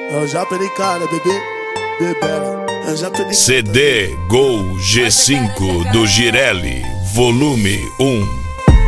Eu já perdi cara, bebê, bebela. Eu já perdi. CD Gol G5 do Girelli, volume 1.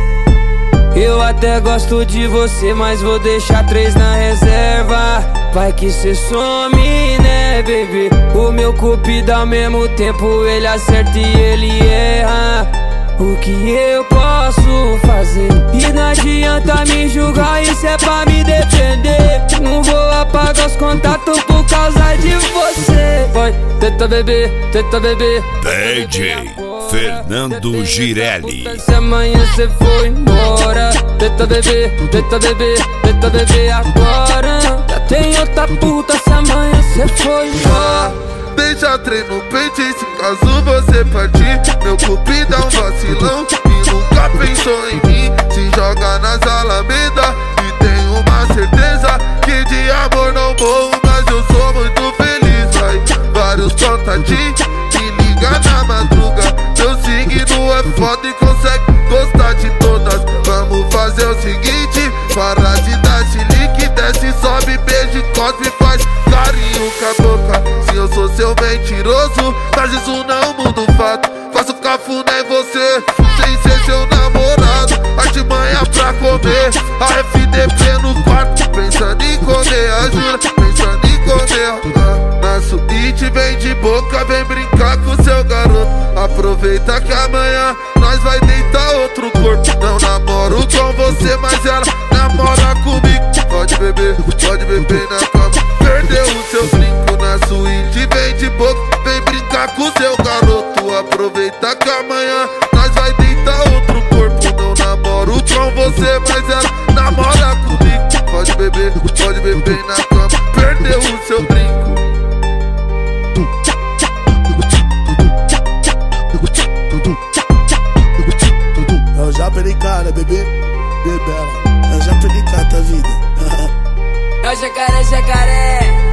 Eu até gosto de você, mas vou deixar 3 na reserva. Vai que cê some, né, baby? O meu cupido ao mesmo tempo ele acerta e ele erra. O que eu posso fazer? E não adianta me julgar, isso é pra me defender. Não vou apagar os contatos por causa de você. Vai, tenta beber, tenta beber. DJ Fernando Girelli. Se amanhã cê for embora, tenta beber, tenta beber, tenta beber agora. Já tem outra puta se amanhã cê for embora. Beija trem no peito e se caso você partir, meu cupido é um vacilão e nunca pensou em mim. Se joga nas alamedas e tem uma certeza que de amor não morro, mas eu sou muito feliz. Vai, vários contatinhos, me liga na madruga. Meu signo é foda e consegue gostar de todas. Vamos fazer o seguinte, para de dar chilique, desce, sobe, beijo, cospe, faz carinho com a boca. Se eu sou seu mentiroso, mas isso não muda o fato. Faço cafuné em você, sem ser seu namorado. Artimanha pra comer, a FDP no quarto, pensando em comer a jura, pensando em comer. Na suíte vem de boca, vem brincar com seu garoto. Aproveita que amanhã nós vai deitar outro corpo. Não namoro com você, mas ela namora comigo. Pode beber na cama. Perdeu o seu brinco na suíte, vem de boca, vem brincar com seu garoto. Aproveita que amanhã nós vai deitar outro corpo. Não namoro com você, mas ela namora comigo. Pode beber na cama. Perdeu o seu brinco. Eu já perdi cara, bebê, bebela. Eu já perdi cara da vida. É o jacaré, jacaré.